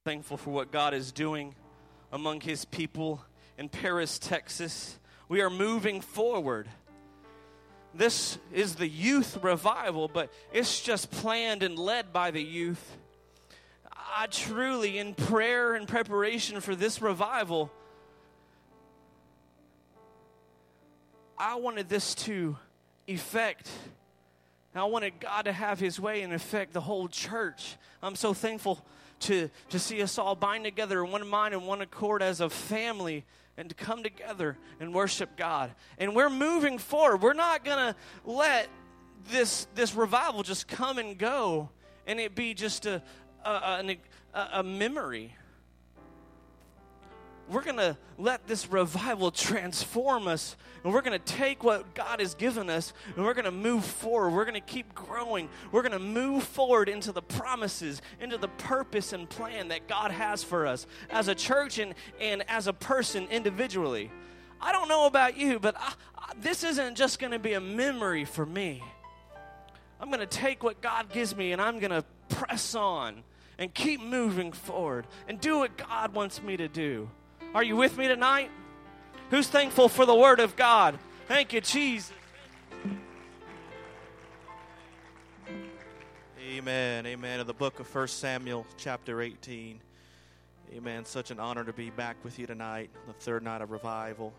Thankful for what God is doing among his people in Paris, Texas. We are moving forward. This is the youth revival, but it's just planned and led by the youth. I truly, in prayer and preparation for this revival, I wanted this to affect. I wanted God to have his way and affect the whole church. I'm so thankful to see us all bind together in one mind and one accord as a family and to come together and worship God. And we're moving forward. We're not going to let this revival just come and go and it be just a memory. We're going to let this revival transform us, and we're going to take what God has given us, and we're going to move forward. We're going to keep growing. We're going to move forward into the promises, into the purpose and plan that God has for us as a church and as a person individually. I don't know about you, but this isn't just going to be a memory for me. I'm going to take what God gives me, and I'm going to press on and keep moving forward and do what God wants me to do. Are you with me tonight? Who's thankful for the Word of God? Thank you, Jesus. Amen. Amen. In the book of 1 Samuel, chapter 18. Amen. Such an honor to be back with you tonight, the third night of revival.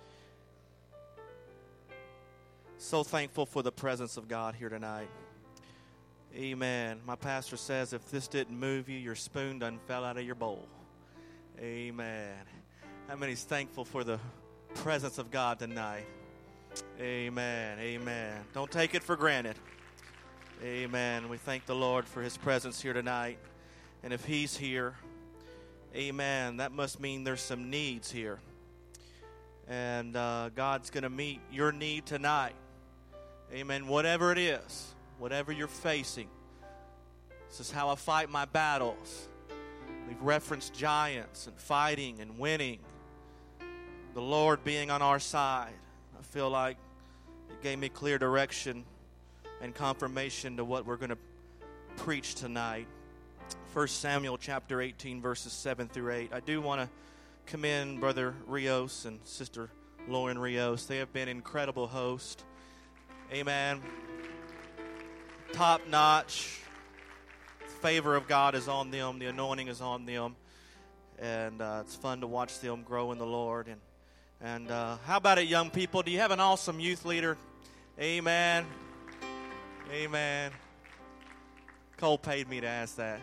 So thankful for the presence of God here tonight. Amen. My pastor says if this didn't move you, your spoon done fell out of your bowl. Amen. How many's thankful for the presence of God tonight? Amen. Amen. Don't take it for granted. Amen. We thank the Lord for his presence here tonight. And if he's here, amen, that must mean there's some needs here. And God's going to meet your need tonight. Amen. Whatever it is, whatever you're facing. This is how I fight my battles. We've referenced giants and fighting and winning. The Lord being on our side. I feel like it gave me clear direction and confirmation to what we're going to preach tonight. 1 Samuel chapter 18, verses 7 through 8. I do want to commend Brother Rios and Sister Lauren Rios. They have been incredible hosts. Amen. Top notch. The favor of God is on them. The anointing is on them. And it's fun to watch them grow in the Lord. And how about it, young people? Do you have an awesome youth leader? Amen. Amen. Cole paid me to ask that.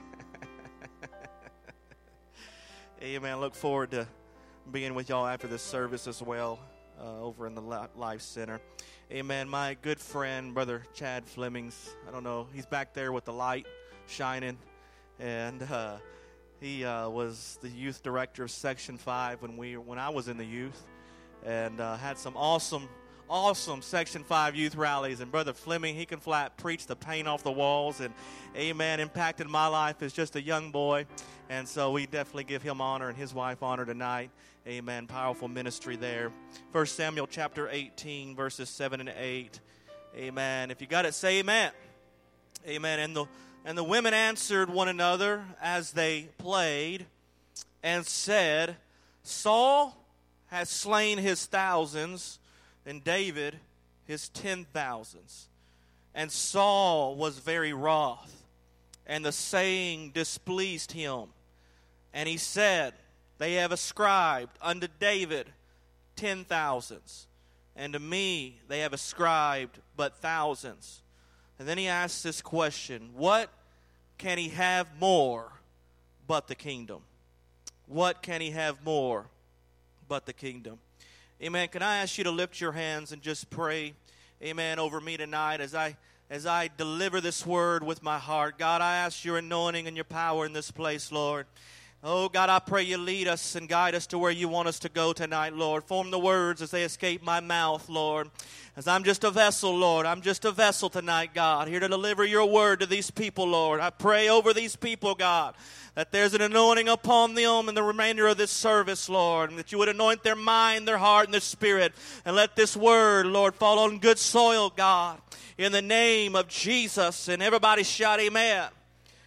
Amen. Look forward to being with y'all after this service as well over in the Life Center. Amen. My good friend, Brother Chad Flemings. I don't know. He's back there with the light shining. And he was the youth director of Section 5 when I was in the youth. And had some awesome Section 5 youth rallies. And Brother Fleming, he can flat preach the paint off the walls. And, amen, impacted my life as just a young boy. And so we definitely give him honor and his wife honor tonight. Amen. Powerful ministry there. 1 Samuel chapter 18, verses 7 and 8. Amen. If you got it, say amen. Amen. And the women answered one another as they played and said, Saul has slain his thousands, and David his 10,000s. And Saul was very wroth, and the saying displeased him. And he said, They have ascribed unto David 10,000s, and to me they have ascribed but thousands. And then he asks this question, what can he have more but the kingdom? What can he have more but the kingdom? Amen. Can I ask you to lift your hands and just pray, amen, over me tonight as I deliver this word with my heart. God, I ask your anointing and your power in this place, Lord. Oh, God, I pray you lead us and guide us to where you want us to go tonight, Lord. Form the words as they escape my mouth, Lord. As I'm just a vessel, Lord. I'm just a vessel tonight, God, here to deliver your word to these people, Lord. I pray over these people, God, that there's an anointing upon them in the remainder of this service, Lord, and that you would anoint their mind, their heart, and their spirit, and let this word, Lord, fall on good soil, God, in the name of Jesus. And everybody shout amen.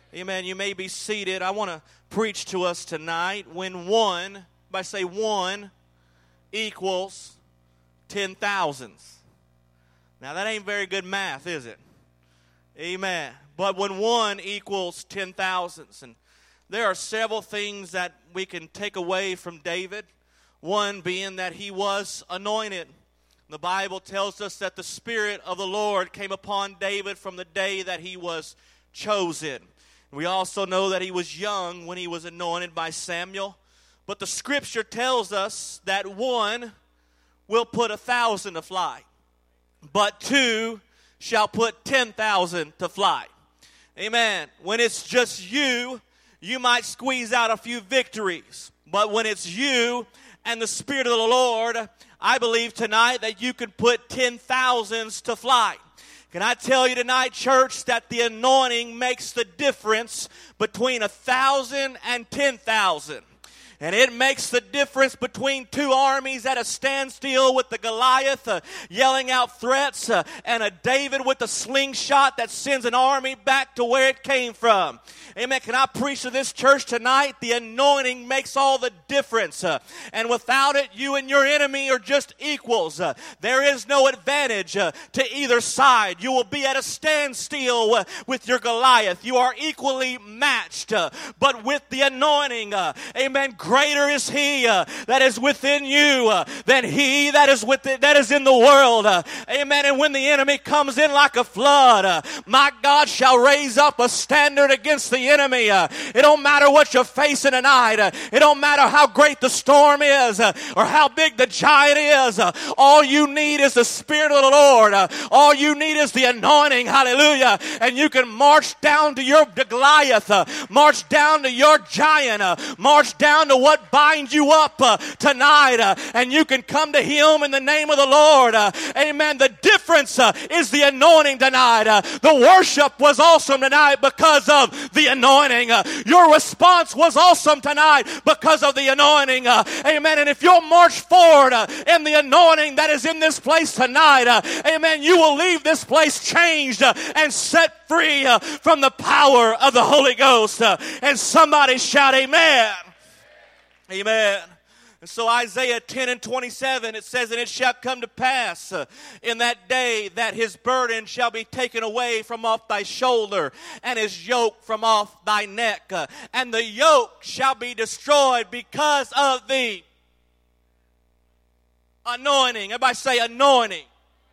Amen. You may be seated. I want to preach to us tonight when one, if I say one, equals 10,000s. Now, that ain't very good math, is it? Amen. But when one equals 10,000s, and there are several things that we can take away from David. One being that he was anointed. The Bible tells us that the Spirit of the Lord came upon David from the day that he was chosen. We also know that he was young when he was anointed by Samuel. But the Scripture tells us that one will put 1,000 to flight, but two shall put 10,000 to flight. Amen. When it's just you, you might squeeze out a few victories. But when it's you and the Spirit of the Lord, I believe tonight that you can put 10,000s to flight. Can I tell you tonight, church, that the anointing makes the difference between 1,000 and 10,000. And it makes the difference between two armies at a standstill with the Goliath yelling out threats and a David with a slingshot that sends an army back to where it came from. Amen. Can I preach to this church tonight? The anointing makes all the difference. And without it, you and your enemy are just equals. There is no advantage to either side. You will be at a standstill with your Goliath. You are equally matched. But with the anointing, amen, greater is he that is within you than he that is in the world. Amen. And when the enemy comes in like a flood, my God shall raise up a standard against the enemy. It don't matter what you're facing tonight. It don't matter how great the storm is or how big the giant is. All you need is the Spirit of the Lord. All you need is the anointing. Hallelujah. And you can march down to your Goliath, march down to your giant, march down to what binds you up tonight, and you can come to him in the name of the Lord. Amen. The difference is the anointing tonight. The worship was awesome tonight because of the anointing. Your response was awesome tonight because of the anointing. Amen. And if you'll march forward in the anointing that is in this place tonight, amen, you will leave this place changed and set free from the power of the Holy Ghost. And somebody shout amen. Amen. And so Isaiah 10 and 27, it says, and it shall come to pass in that day that his burden shall be taken away from off thy shoulder, and his yoke from off thy neck. And the yoke shall be destroyed because of the anointing. Everybody say anointing.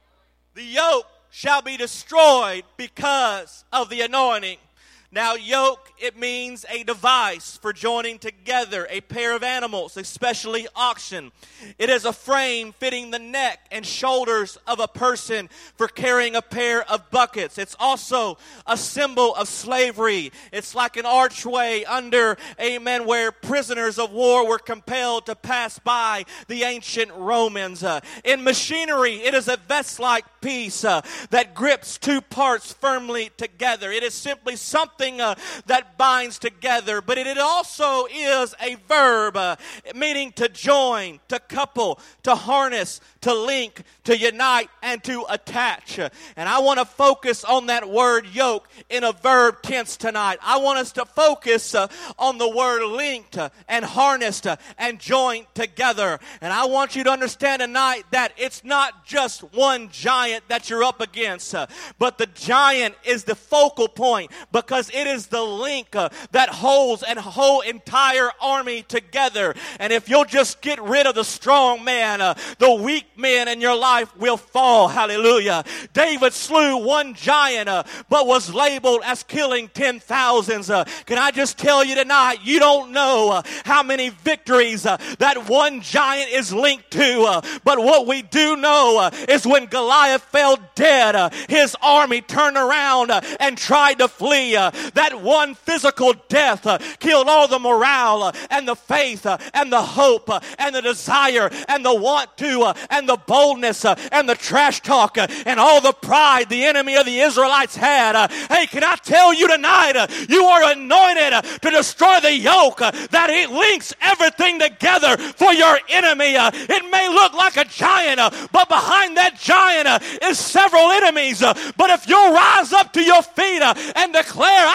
The yoke shall be destroyed because of the anointing. Now, yoke, it means a device for joining together a pair of animals, especially oxen. It is a frame fitting the neck and shoulders of a person for carrying a pair of buckets. It's also a symbol of slavery. It's like an archway under, amen, where prisoners of war were compelled to pass by the ancient Romans. In machinery, it is a vest-like piece that grips two parts firmly together. It is simply something that binds together, but it also is a verb meaning to join, to couple, to harness, to link, to unite, and to attach. And I want to focus on that word yoke in a verb tense tonight. I want us to focus on the word linked and harnessed and joined together. And I want you to understand tonight that it's not just one giant that you're up against, but the giant is the focal point because it is the link that holds and whole entire army together. And if you'll just get rid of the strong man, the weak men in your life will fall. Hallelujah. David slew one giant, but was labeled as killing 10,000s. Can I just tell you tonight, you don't know how many victories that one giant is linked to. But what we do know is when Goliath fell dead, his army turned around and tried to flee. That one physical death killed all the morale and the faith and the hope and the desire and the want to and the boldness and the trash talk and all the pride the enemy of the Israelites had. Hey, can I tell you tonight, you are anointed to destroy the yoke that it links everything together for your enemy. It may look like a giant, but behind that giant is several enemies. But if you'll rise up to your feet and declare, I come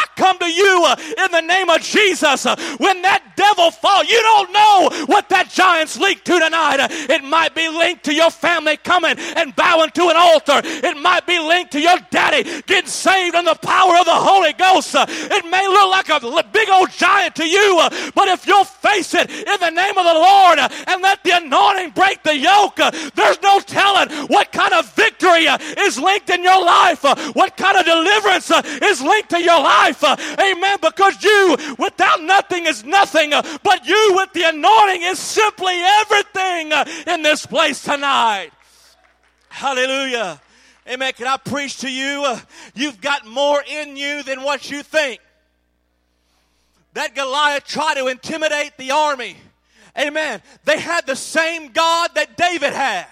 to you in the name of Jesus. When that devil falls, you don't know what that giant's linked to tonight. It might be linked to your family coming and bowing to an altar. It might be linked to your daddy getting saved in the power of the Holy Ghost. It may look like a big old giant to you, but if you'll face it in the name of the Lord and let the anointing break the yoke, there's no telling what kind of victory is linked in your life, what kind of deliverance is linked to your life. Amen. Because you without nothing is nothing, but you with the anointing is simply everything in this place tonight. Hallelujah. Amen. Can I preach to you? You've got more in you than what you think. That Goliath tried to intimidate the army. Amen. They had the same God that David had.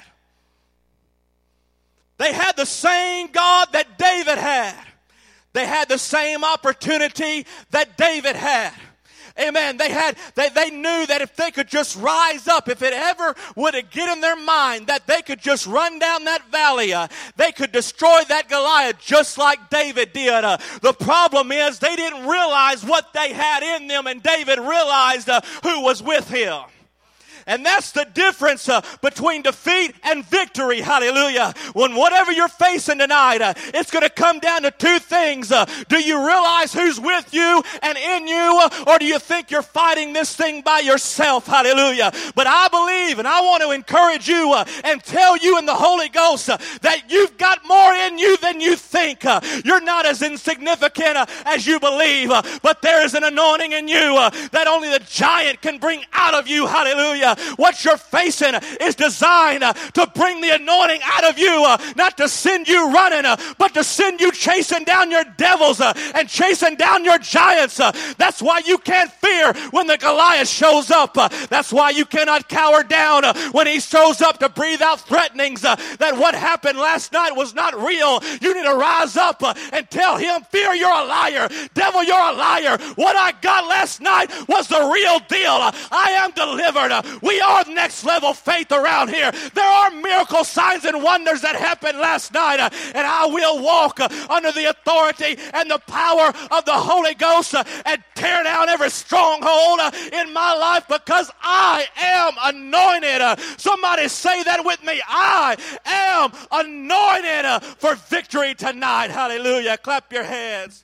They had the same God that David had. They had the same opportunity that David had. Amen. They knew that if they could just rise up, if it ever would have get in their mind that they could just run down that valley, they could destroy that Goliath just like David did. The problem is they didn't realize what they had in them, and David realized who was with him. And that's the difference between defeat and victory. Hallelujah. When whatever you're facing tonight, it's going to come down to two things. Do you realize who's with you and in you, or do you think you're fighting this thing by yourself? Hallelujah. But I believe, and I want to encourage you and tell you in the Holy Ghost that you've got more in you than you think. You're not as insignificant as you believe, but there is an anointing in you that only the giant can bring out of you. Hallelujah. What you're facing is designed to bring the anointing out of you, not to send you running, but to send you chasing down your devils and chasing down your giants. That's why you can't fear when the Goliath shows up. That's why you cannot cower down when he shows up to breathe out threatenings that what happened last night was not real. You need to rise up and tell him, fear, you're a liar. Devil, you're a liar. What I got last night was the real deal. I am delivered. We are next level faith around here. There are miracle signs and wonders that happened last night, and I will walk under the authority and the power of the Holy Ghost and tear down every stronghold in my life because I am anointed. Somebody say that with me. I am anointed for victory tonight. Hallelujah. Clap your hands.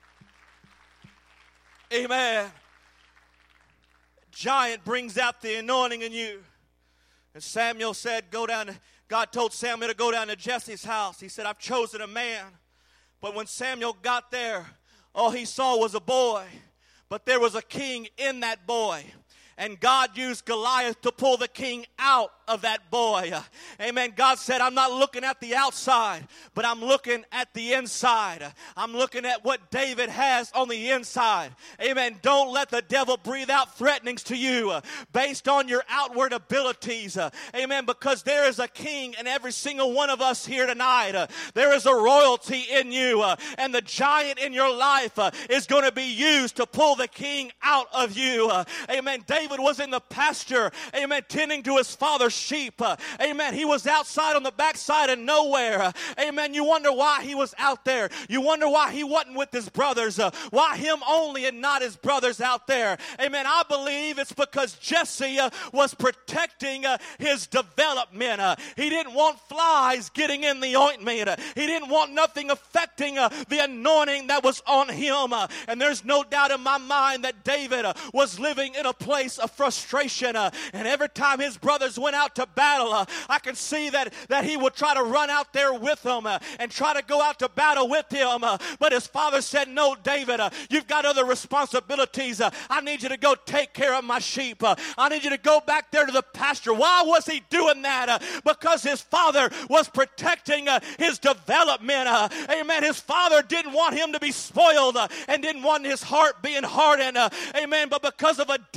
Amen. Giant brings out the anointing in you. And Samuel said, God told Samuel to go down to Jesse's house. He said, I've chosen a man. But when Samuel got there, all he saw was a boy. But there was a king in that boy. And God used Goliath to pull the king out of that boy. Amen. God said, I'm not looking at the outside, but I'm looking at the inside. I'm looking at what David has on the inside. Amen. Don't let the devil breathe out threatenings to you based on your outward abilities. Amen. Because there is a king in every single one of us here tonight. There is a royalty in you. And the giant in your life is going to be used to pull the king out of you. Amen. David was in the pasture. Amen. Tending to his father's sheep. Amen. He was outside on the backside of nowhere. Amen. You wonder why he was out there. You wonder why he wasn't with his brothers. Why him only and not his brothers out there. Amen. I believe it's because Jesse was protecting his development. He didn't want flies getting in the ointment. He didn't want nothing affecting the anointing that was on him. And there's no doubt in my mind that David was living in a place of frustration. And every time his brothers went out to battle, I can see that he would try to run out there with them and try to go out to battle with him. But his father said, no, David, you've got other responsibilities. I need you to go take care of my sheep. I need you to go back there to the pasture. Why was he doing that? Because his father was protecting his development. Amen. His father didn't want him to be spoiled and didn't want his heart being hardened. Amen. But because of a daddy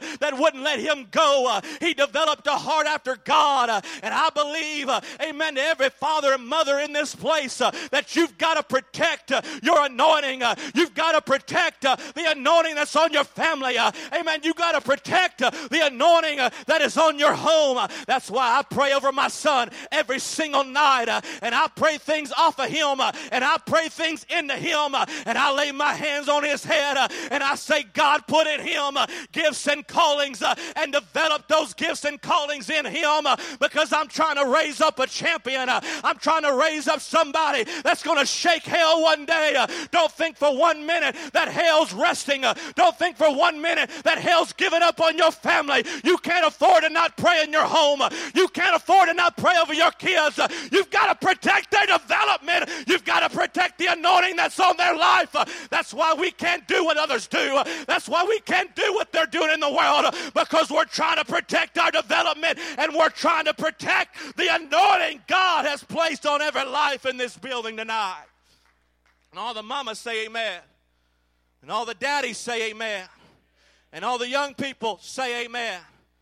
that wouldn't let him go. He developed a heart after God. And I believe, amen, to every father and mother in this place that you've got to protect your anointing. You've got to protect the anointing that's on your family. Amen. You've got to protect the anointing that is on your home. That's why I pray over my son every single night. And I pray things off of him. And I pray things into him. And I lay my hands on his head. And I say, God, put in him gifts and callings and develop those gifts and callings in him, because I'm trying to raise up a champion. I'm trying to raise up somebody that's going to shake hell one day. Don't think for 1 minute that hell's resting. Don't think for 1 minute that hell's given up on your family. You can't afford to not pray in your home. You can't afford to not pray over your kids. You've got to protect their development. You've got to protect the anointing that's on their life. That's why we can't do what others do. That's why we can't do what they're doing in the world, because we're trying to protect our development, and we're trying to protect the anointing God has placed on every life in this building tonight. And all the mamas say amen. And all the daddies say amen. And all the young people say amen.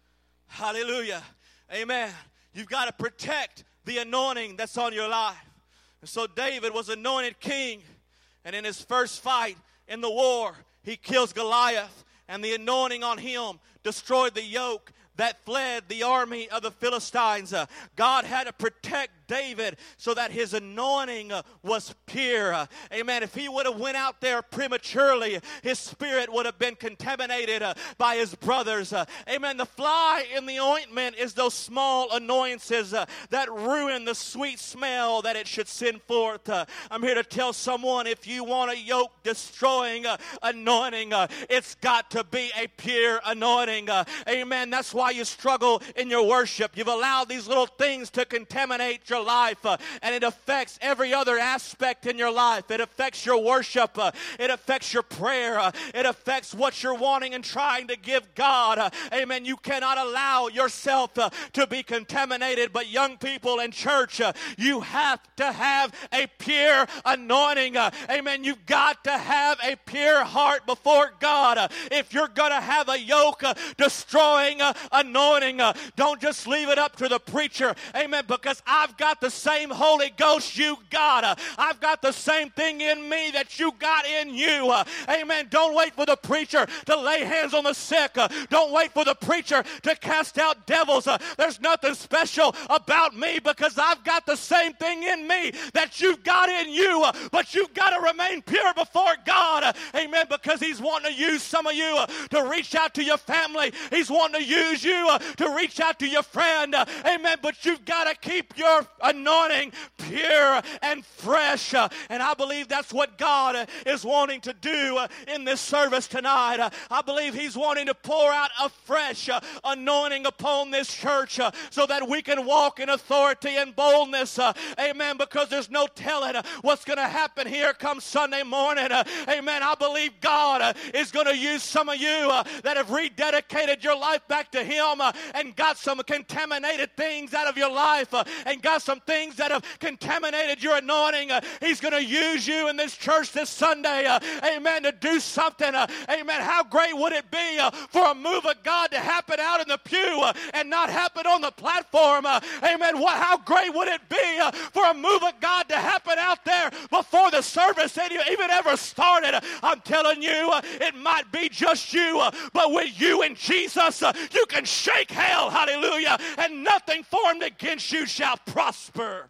Hallelujah. Amen. You've got to protect the anointing that's on your life. And so David was anointed king. And in his first fight in the war, he kills Goliath. And the anointing on him destroyed the yoke that fled the army of the Philistines. God had to protect David so that his anointing was pure. Amen. If he would have went out there prematurely, his spirit would have been contaminated by his brothers. Amen. The fly in the ointment is those small annoyances that ruin the sweet smell that it should send forth. I'm here to tell someone, if you want a yoke destroying anointing, it's got to be a pure anointing. Amen. That's why you struggle in your worship. You've allowed these little things to contaminate your life, and it affects every other aspect in your life. It affects your worship. It affects your prayer. It affects what you're wanting and trying to give God. Amen. You cannot allow yourself to be contaminated. But young people in church, you have to have a pure anointing. Amen. You've got to have a pure heart before God. If you're going to have a yoke destroying anointing, don't just leave it up to the preacher. Amen. Because I've got the same Holy Ghost you got. I've got the same thing in me that you got in you. Amen. Don't wait for the preacher to lay hands on the sick. Don't wait for the preacher to cast out devils. There's nothing special about me, because I've got the same thing in me that you've got in you. But you've got to remain pure before God. Amen. Because He's wanting to use some of you to reach out to your family. He's wanting to use you to reach out to your friend. Amen. But you've got to keep your anointing pure and fresh. And I believe that's what God is wanting to do in this service tonight. I believe He's wanting to pour out a fresh anointing upon this church so that we can walk in authority and boldness. Amen. Because there's no telling what's going to happen here come Sunday morning. Amen. I believe God is going to use some of you that have rededicated your life back to Him and got some contaminated things out of your life and got some things that have contaminated your anointing. He's going to use you in this church this Sunday, amen, to do something. Amen. How great would it be for a move of God to happen out in the pew and not happen on the platform? Amen. How great would it be for a move of God to happen out there before the service even ever started? I'm telling you, it might be just you, but with you and Jesus, you can shake hell, hallelujah, and nothing formed against you shall prosper.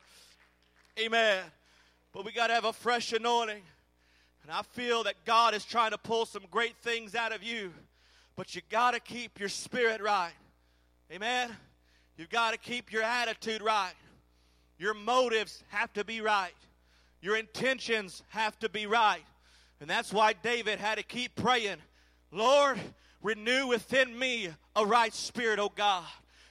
Amen. But we got to have a fresh anointing. And I feel that God is trying to pull some great things out of you. But you got to keep your spirit right. Amen. You've got to keep your attitude right. Your motives have to be right. Your intentions have to be right. And that's why David had to keep praying, Lord, renew within me a right spirit, oh God.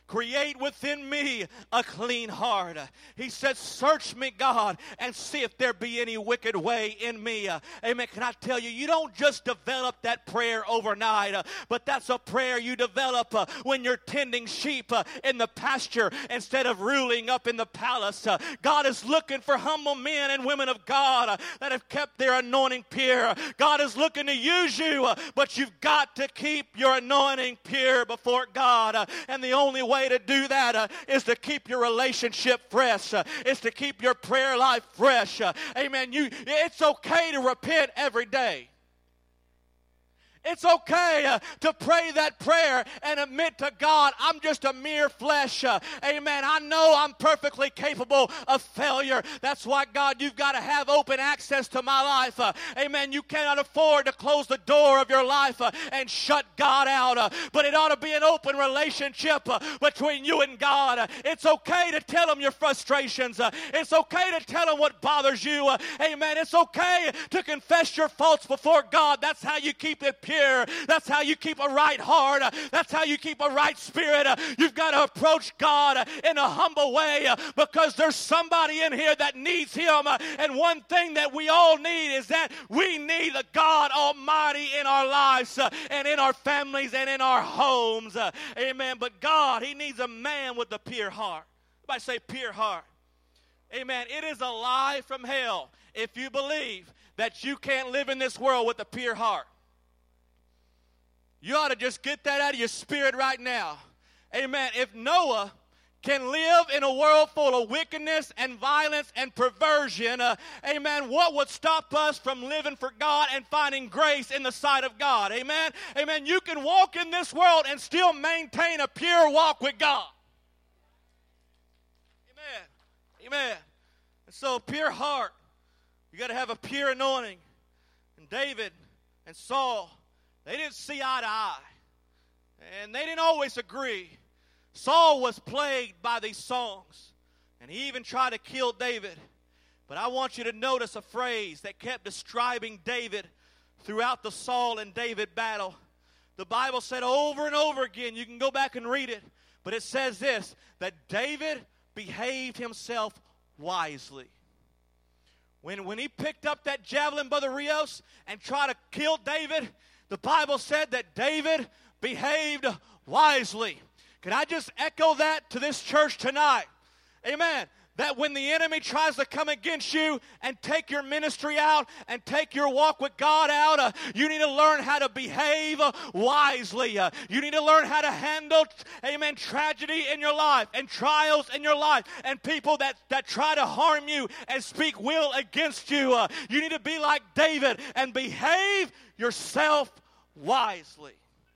create within me a clean heart. He said, search me, God, and see if there be any wicked way in me. Amen. Can I tell you, you don't just develop that prayer overnight, but that's a prayer you develop when you're tending sheep in the pasture instead of ruling up in the palace. God is looking for humble men and women of God that have kept their anointing pure. God is looking to use you, but you've got to keep your anointing pure before God. And the only way to do that is to keep your relationship fresh, is to keep your prayer life fresh. Amen. It's okay to repent every day. It's okay to pray that prayer and admit to God, I'm just a mere flesh. Amen. I know I'm perfectly capable of failure. That's why, God, you've got to have open access to my life. Amen. You cannot afford to close the door of your life and shut God out. But it ought to be an open relationship between you and God. It's okay to tell him your frustrations. It's okay to tell him what bothers you. Amen. It's okay to confess your faults before God. That's how you keep it pure. That's how you keep a right heart. That's how you keep a right spirit. You've got to approach God in a humble way because there's somebody in here that needs him. And one thing that we all need is that we need the God Almighty in our lives and in our families and in our homes. Amen. But God, he needs a man with a pure heart. Everybody say pure heart. Amen. It is a lie from hell if you believe that you can't live in this world with a pure heart. You ought to just get that out of your spirit right now. Amen. If Noah can live in a world full of wickedness and violence and perversion, amen, what would stop us from living for God and finding grace in the sight of God? Amen. Amen. You can walk in this world and still maintain a pure walk with God. Amen. Amen. And so, pure heart. You got to have a pure anointing. And David and Saul, they didn't see eye to eye. And they didn't always agree. Saul was plagued by these songs. And he even tried to kill David. But I want you to notice a phrase that kept describing David throughout the Saul and David battle. The Bible said over and over again, you can go back and read it, but it says this, that David behaved himself wisely. When he picked up that javelin, Brother Rios, and tried to kill David, the Bible said that David behaved wisely. Can I just echo that to this church tonight? Amen. That when the enemy tries to come against you and take your ministry out and take your walk with God out, you need to learn how to behave wisely. You need to learn how to handle, amen, tragedy in your life and trials in your life and people that try to harm you and speak ill against you. You need to be like David and behave yourself wisely.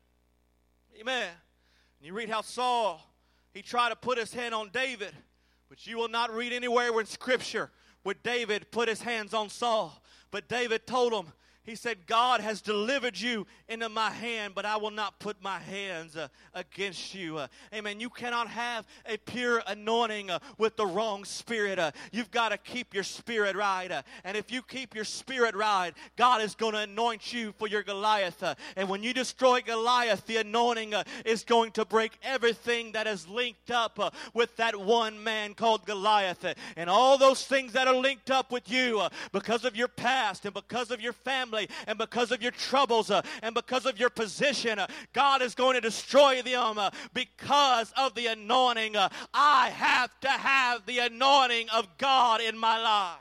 Amen. And you read how Saul, he tried to put his hand on David. But you will not read anywhere in Scripture where David put his hands on Saul. But David told him, he said, God has delivered you into my hand, but I will not put my hands against you. Amen. You cannot have a pure anointing with the wrong spirit. You've got to keep your spirit right. And if you keep your spirit right, God is going to anoint you for your Goliath. And when you destroy Goliath, the anointing is going to break everything that is linked up with that one man called Goliath. And all those things that are linked up with you because of your past and because of your family, and because of your troubles and because of your position, God is going to destroy them because of the anointing. I have to have the anointing of God in my life.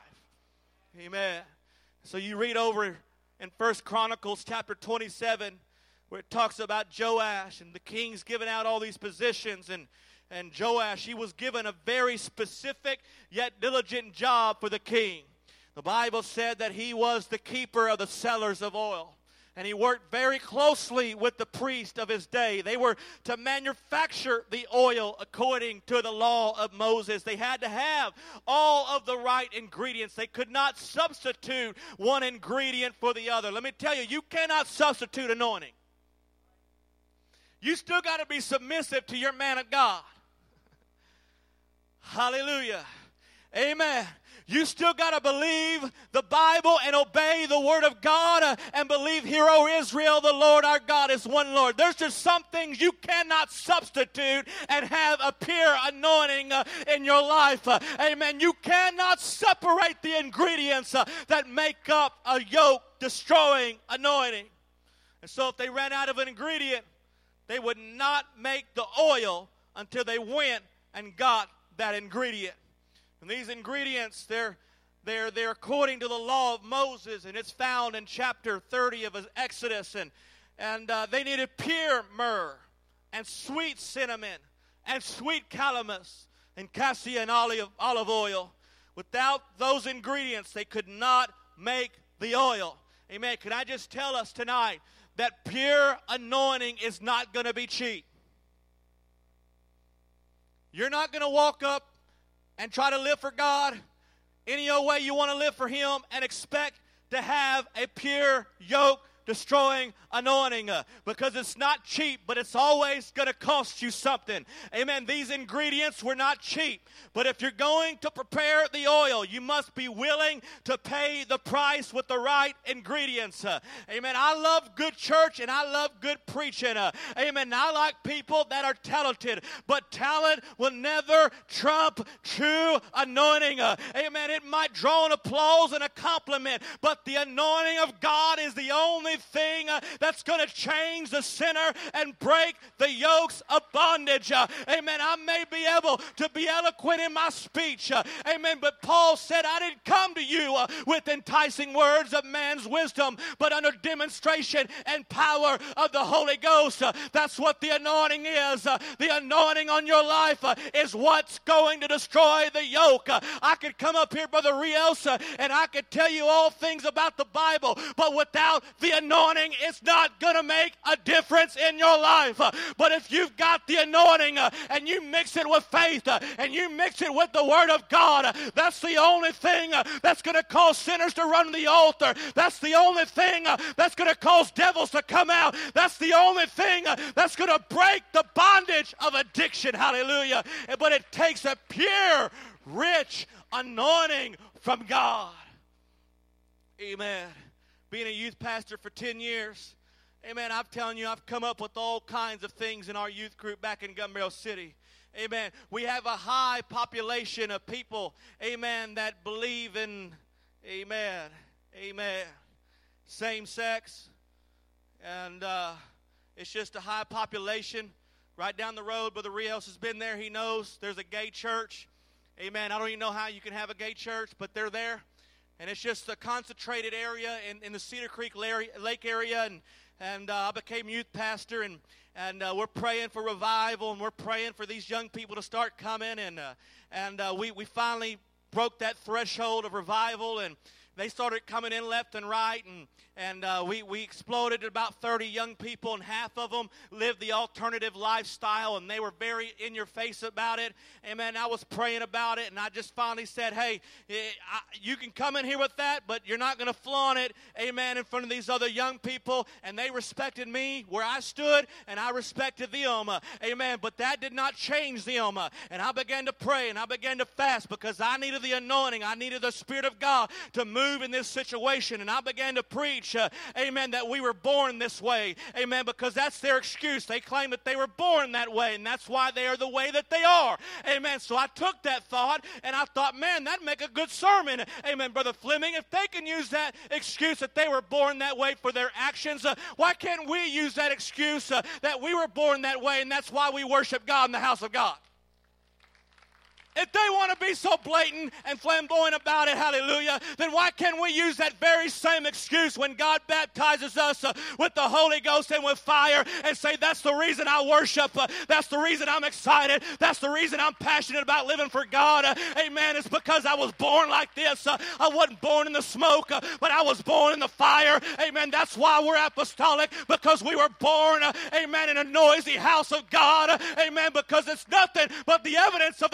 Amen. So you read over in 1 Chronicles chapter 27 where it talks about Joash and the king's giving out all these positions, and Joash, he was given a very specific yet diligent job for the king. The Bible said that he was the keeper of the cellars of oil. And he worked very closely with the priest of his day. They were to manufacture the oil according to the law of Moses. They had to have all of the right ingredients. They could not substitute one ingredient for the other. Let me tell you, you cannot substitute anointing. You still got to be submissive to your man of God. Hallelujah. Amen. You still got to believe the Bible and obey the Word of God and believe, Hear, O Israel, the Lord our God is one Lord. There's just some things you cannot substitute and have appear anointing in your life. Amen. You cannot separate the ingredients that make up a yoke-destroying anointing. And so if they ran out of an ingredient, they would not make the oil until they went and got that ingredient. And these ingredients, they're according to the law of Moses, and it's found in chapter 30 of Exodus. And they needed pure myrrh, and sweet cinnamon, and sweet calamus, and cassia and olive oil. Without those ingredients, they could not make the oil. Amen. Can I just tell us tonight that pure anointing is not going to be cheap? You're not going to walk up and try to live for God any old way you want to live for Him and expect to have a pure yoke-destroying anointing, because it's not cheap, but it's always going to cost you something. Amen. These ingredients were not cheap, but if you're going to prepare the oil, you must be willing to pay the price with the right ingredients. Amen. I love good church and I love good preaching. Amen. I like people that are talented, but talent will never trump true anointing. Amen. It might draw an applause and a compliment, but the anointing of God is the only thing that's going to change the sinner and break the yokes of bondage. Amen. I may be able to be eloquent in my speech. Amen. But Paul said, I didn't come to you with enticing words of man's wisdom, but under demonstration and power of the Holy Ghost. That's what the anointing is. The anointing on your life is what's going to destroy the yoke. I could come up here, Brother Rios, and I could tell you all things about the Bible, but without the anointing, it's not going to make a difference in your life. But if you've got the anointing and you mix it with faith and you mix it with the Word of God, that's the only thing that's going to cause sinners to run to the altar. That's the only thing that's going to cause devils to come out. That's the only thing that's going to break the bondage of addiction. Hallelujah. But it takes a pure, rich anointing from God. Amen. Being a youth pastor for 10 years, amen, I'm telling you, I've come up with all kinds of things in our youth group back in Gun Barrel City. Amen. We have a high population of people, amen, that believe in, amen, same sex. And it's just a high population. Right down the road, Brother Rios has been there. He knows there's a gay church. Amen. I don't even know how you can have a gay church, but they're there. And it's just a concentrated area in the Cedar Creek Lake area. And I became youth pastor, and we're praying for revival, and we're praying for these young people to start coming. And we finally broke that threshold of revival, and they started coming in left and right, and we exploded at about 30 young people, and half of them lived the alternative lifestyle, and they were very in your face about it. Amen. I was praying about it, and I just finally said, hey, you can come in here with that, but you're not going to flaunt it, amen, in front of these other young people. And they respected me where I stood, and I respected them, amen. But that did not change them. And I began to pray, and I began to fast, because I needed the anointing. I needed the Spirit of God to move in this situation. And I began to preach, amen, that we were born this way, amen, because that's their excuse. They claim that they were born that way, and that's why they are the way that they are, amen. So I took that thought, and I thought, man, that'd make a good sermon, amen, Brother Fleming. If they can use that excuse that they were born that way for their actions, why can't we use that excuse that we were born that way, and that's why we worship God in the house of God? If they want to be so blatant and flamboyant about it, hallelujah, then why can't we use that very same excuse when God baptizes us with the Holy Ghost and with fire, and say, that's the reason I worship, that's the reason I'm excited, that's the reason I'm passionate about living for God, amen, it's because I was born like this. I wasn't born in the smoke, but I was born in the fire, amen. That's why we're apostolic, because we were born, amen, in a noisy house of God, amen, because it's nothing but the evidence of the Spirit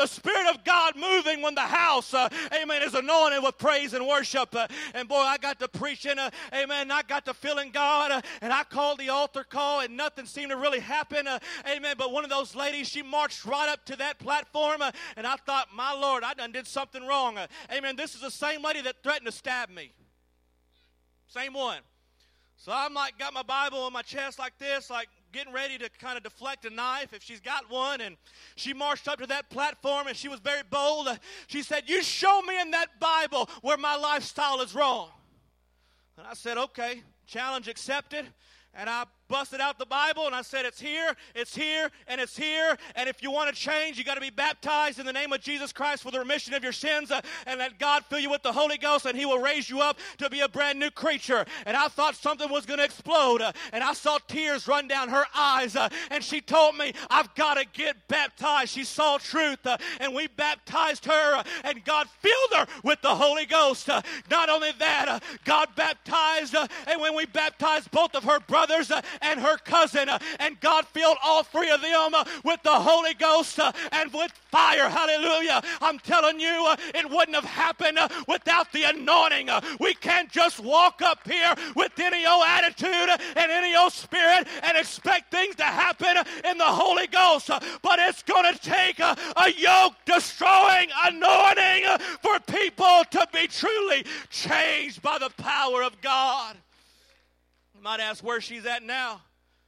of God moving when the house, amen, is anointed with praise and worship. And boy, I got to preaching, amen, I got to feeling God, and I called the altar call, and nothing seemed to really happen, amen. But one of those ladies, she marched right up to that platform, and I thought, my Lord, I done did something wrong. Amen. This is the same lady that threatened to stab me. Same one. So I'm like, got my Bible on my chest like this, like getting ready to kind of deflect a knife if she's got one. And she marched up to that platform, and she was very bold. She said, you show me in that Bible where my lifestyle is wrong. And I said, okay, challenge accepted. And I busted out the Bible, and I said, it's here, and it's here. And if you want to change, you got to be baptized in the name of Jesus Christ for the remission of your sins, and let God fill you with the Holy Ghost, and he will raise you up to be a brand new creature. And I thought something was going to explode, and I saw tears run down her eyes, and she told me, I've got to get baptized. She saw truth, and we baptized her, and God filled her with the Holy Ghost. Not only that, God baptized, and when we baptized both of her brothers and her cousin, and God filled all three of them with the Holy Ghost and with fire. Hallelujah. I'm telling you, it wouldn't have happened without the anointing. We can't just walk up here with any old attitude and any old spirit and expect things to happen in the Holy Ghost. But it's going to take a yoke-destroying anointing for people to be truly changed by the power of God. You might ask where she's at now.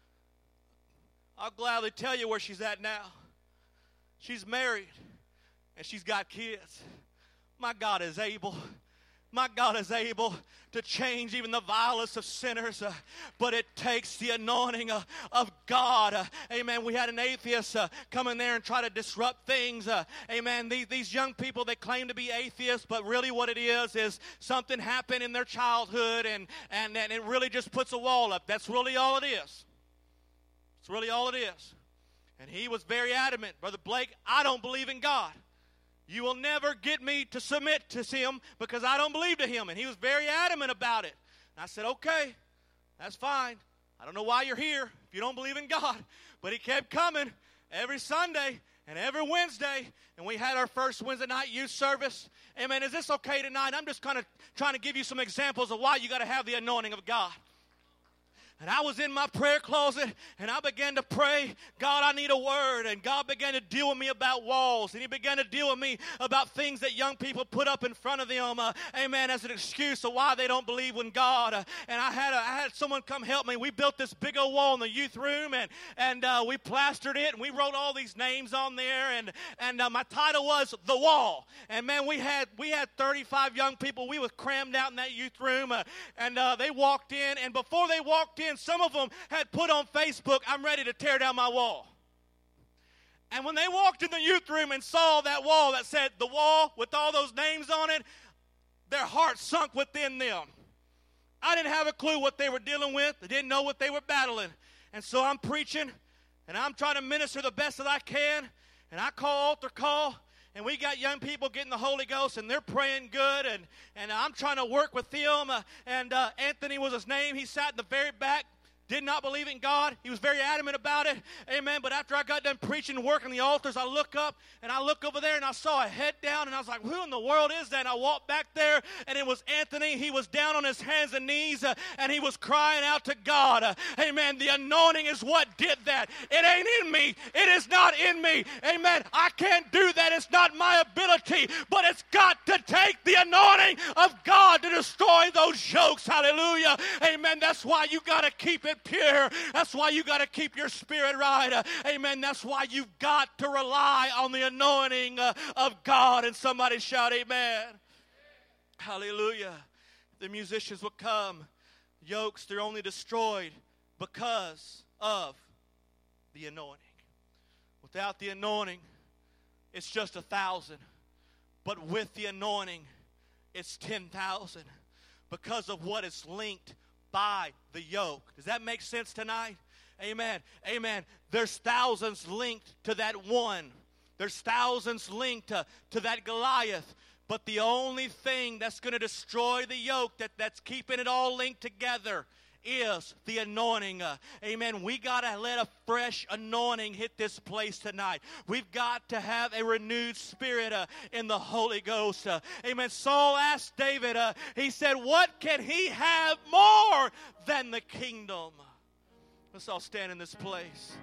I'll gladly tell you where she's at now. She's married, and she's got kids. My God is able. My God is able to change even the vilest of sinners, but it takes the anointing of God. Amen. We had an atheist come in there and try to disrupt things. Amen. These young people, they claim to be atheists, but really what it is something happened in their childhood, and it really just puts a wall up. That's really all it is. It's really all it is. And he was very adamant, Brother Blake, I don't believe in God. You will never get me to submit to him because I don't believe to him. And he was very adamant about it. And I said, okay, that's fine. I don't know why you're here if you don't believe in God. But he kept coming every Sunday and every Wednesday. And we had our first Wednesday night youth service. Amen. Is this okay tonight? I'm just kind of trying to give you some examples of why you got to have the anointing of God. And I was in my prayer closet, and I began to pray, God, I need a word. And God began to deal with me about walls. And he began to deal with me about things that young people put up in front of them, amen, as an excuse of why they don't believe in God. And I had someone come help me. We built this big old wall in the youth room, and we plastered it, and we wrote all these names on there. And my title was The Wall. And, man, we had 35 young people. We were crammed out in that youth room, and they walked in. And before they walked in, some of them had put on Facebook, I'm ready to tear down my wall. And when they walked in the youth room and saw that wall that said The Wall with all those names on it, their hearts sunk within them. I didn't have a clue what they were dealing with. I didn't know what they were battling. And so I'm preaching, and I'm trying to minister the best that I can, and I call altar call. And we got young people getting the Holy Ghost, and they're praying good, and I'm trying to work with them. Anthony was his name. He sat in the very back, did not believe in God. He was very adamant about it. Amen. But after I got done preaching and working the altars, I look up, and I look over there, and I saw a head down, and I was like, who in the world is that? And I walked back there, and it was Anthony. He was down on his hands and knees, and he was crying out to God. Amen. The anointing is what did that. It ain't in me. It is not in me. Amen. I can't do that. It's not my ability, but it's got to take the anointing of God to destroy those yokes. Hallelujah. Amen. That's why you got to keep it pure. That's why you got to keep your spirit right. Amen. That's why you've got to rely on the anointing of God. And somebody shout amen. Hallelujah. The musicians will come. Yokes, they're only destroyed because of the anointing. Without the anointing, it's just 1,000. But with the anointing, it's 10,000. Because of what is linked by the yoke. Does that make sense tonight? Amen. Amen. There's thousands linked to that one. There's thousands linked to that Goliath. But the only thing that's going to destroy the yoke, that's keeping it all linked together, is the anointing. Amen. We got to let a fresh anointing hit this place tonight. We've got to have a renewed spirit in the Holy Ghost. Amen. Saul asked David, he said, what can he have more than the kingdom? Let's all stand in this place.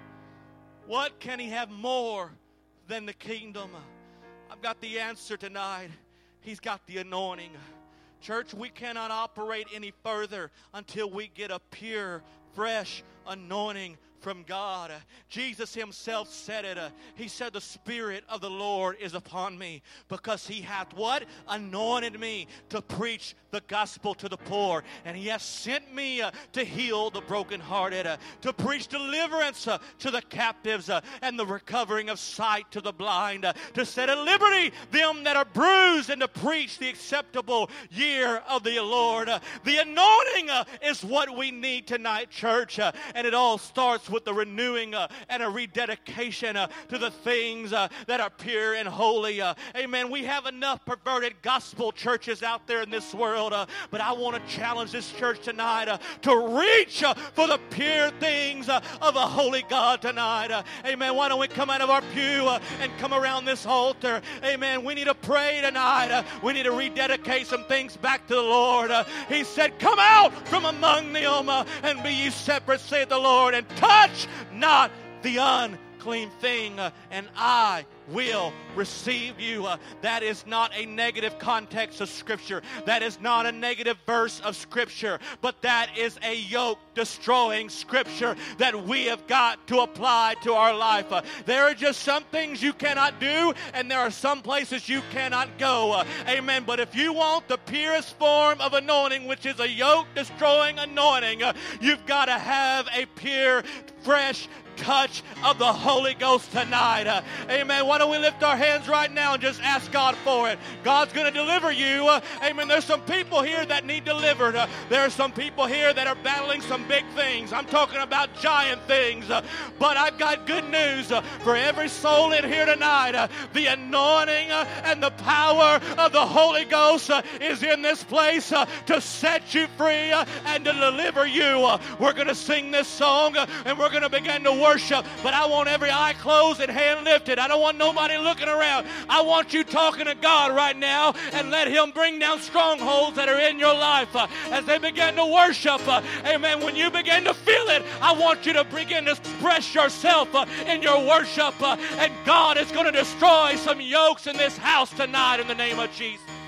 What can he have more than the kingdom? I've got the answer tonight. He's got the anointing. Church, we cannot operate any further until we get a pure, fresh anointing from God. Jesus himself said it. He said, the Spirit of the Lord is upon me, because he hath what? Anointed me to preach the gospel to the poor. And he has sent me to heal the brokenhearted, to preach deliverance to the captives, and the recovering of sight to the blind, to set at liberty them that are bruised, and to preach the acceptable year of the Lord. The anointing is what we need tonight, church. And it all starts with the renewing and a rededication to the things that are pure and holy. Amen. We have enough perverted gospel churches out there in this world, but I want to challenge this church tonight to reach for the pure things of a holy God tonight. Amen. Why don't we come out of our pew and come around this altar? Amen. We need to pray tonight. We need to rededicate some things back to the Lord. He said, come out from among them and be ye separate, saith the Lord, and touch not the unclean thing, and I will receive you. That is not a negative context of Scripture. That is not a negative verse of Scripture, but that is a yoke-destroying Scripture that we have got to apply to our life. There are just some things you cannot do, and there are some places you cannot go. Amen. But if you want the purest form of anointing, which is a yoke-destroying anointing, you've got to have a pure, fresh touch of the Holy Ghost tonight. Amen. Why don't we lift our hands right now and just ask God for it? God's going to deliver you. Amen. There's some people here that need delivered. There are some people here that are battling some big things. I'm talking about giant things. But I've got good news for every soul in here tonight. The anointing and the power of the Holy Ghost is in this place to set you free and to deliver you. We're going to sing this song and we're going to begin to worship, but I want every eye closed and hand lifted. I don't want nobody looking around. I want you talking to God right now and let him bring down strongholds that are in your life as they begin to worship. Amen. When you begin to feel it, I want you to begin to express yourself in your worship, and God is going to destroy some yokes in this house tonight in the name of Jesus.